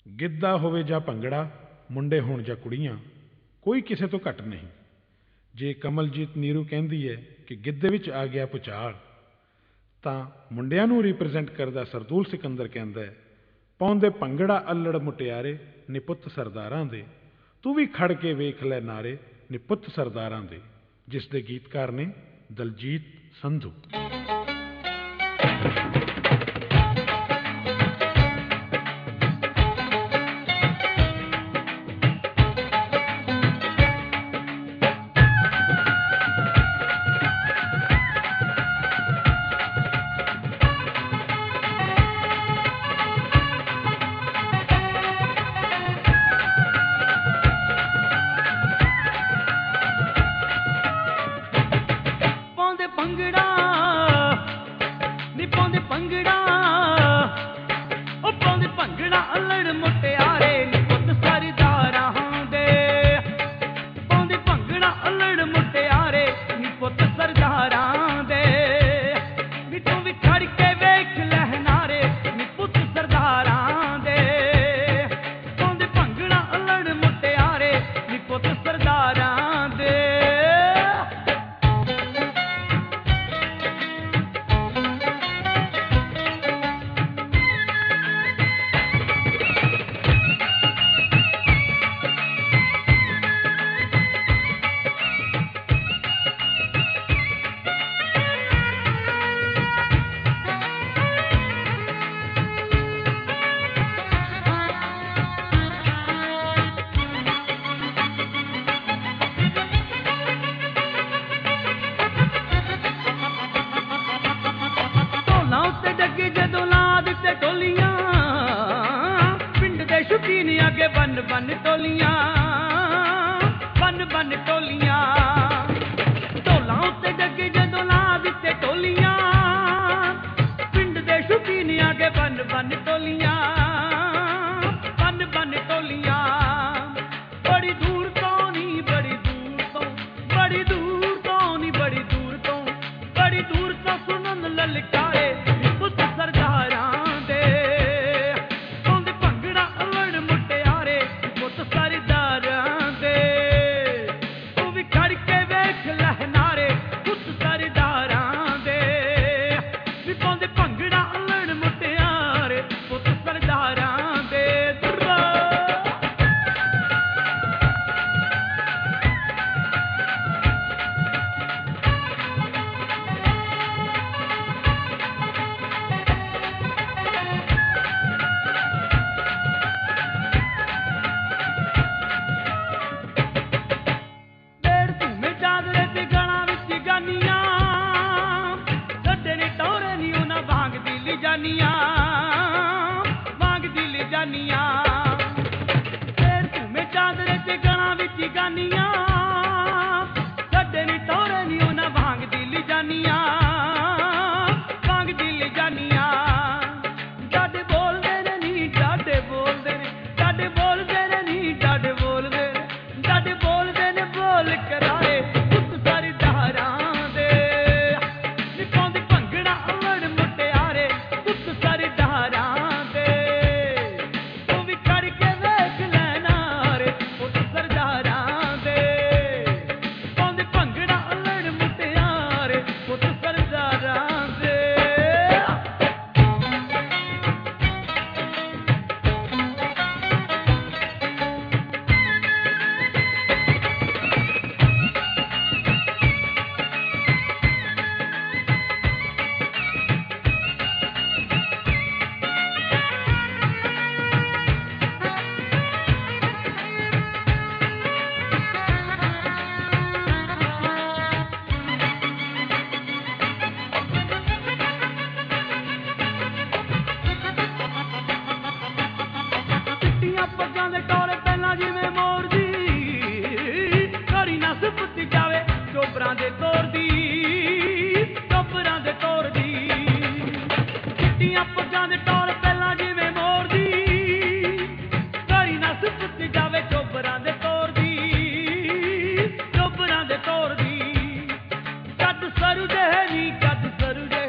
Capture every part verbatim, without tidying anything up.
ਗਿੱਧਾ ਹੋਵੇ ਜਾਂ ਭੰਗੜਾ, ਮੁੰਡੇ ਹੋਣ ਜਾਂ ਕੁੜੀਆਂ, ਕੋਈ ਕਿਸੇ ਤੋਂ ਘੱਟ ਨਹੀਂ। ਜੇ ਕਮਲਜੀਤ ਨੀਰੂ ਕਹਿੰਦੀ ਹੈ ਕਿ ਗਿੱਧੇ ਵਿੱਚ ਆ ਗਿਆ ਭੁਚਾਲ, ਤਾਂ ਮੁੰਡਿਆਂ ਨੂੰ ਰਿਪਰੈਜ਼ੈਂਟ ਕਰਦਾ ਸਰਦੂਲ ਸਿਕੰਦਰ ਕਹਿੰਦਾ ਹੈ, ਪਾਉਂਦੇ ਭੰਗੜਾ ਅੱਲੜ ਮੁਟਿਆਰੇ ਨੀ ਪੁੱਤ ਸਰਦਾਰਾਂ ਦੇ, ਤੂੰ ਵੀ ਖੜ ਕੇ ਵੇਖ ਲੈ ਨਾਰੇ ਨੀ ਪੁੱਤ ਸਰਦਾਰਾਂ ਦੇ, ਜਿਸ ਦੇ ਗੀਤਕਾਰ ਨੇ ਦਲਜੀਤ ਸੰਧੂ।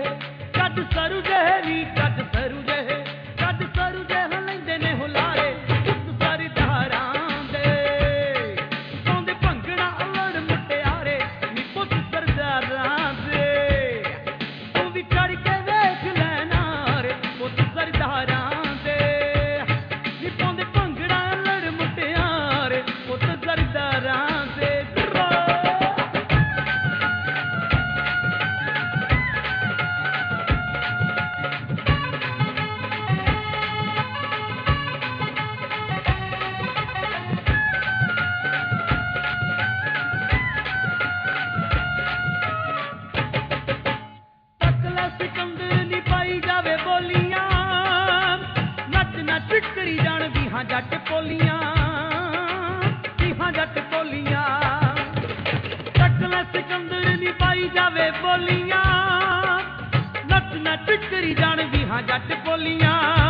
ਸਰੂ ਜੇ ਨੀ ਕੱਢ ਸਰੂ ਜੇ ਕੱਢ ਸਰੂ ਜੇ ਲੈਂਦੇ ਨੇ ਹੁਲਾਰੇ। ਹਾਂ ਜੱਟ ਪੋਲੀਆਂ ਨੀ ਹਾਂ ਜੱਟ ਪੋਲੀਆਂ ਚੱਕ ਲੈ ਸਿਕੰਦਰ ਨੀ ਪਾਈ ਜਾਵੇ ਬੋਲੀਆਂ ਨੱਚ ਨੱਚ ਕਰੀ ਜਾਣ ਵੀ ਹਾਂ ਜੱਟ ਪੋਲੀਆਂ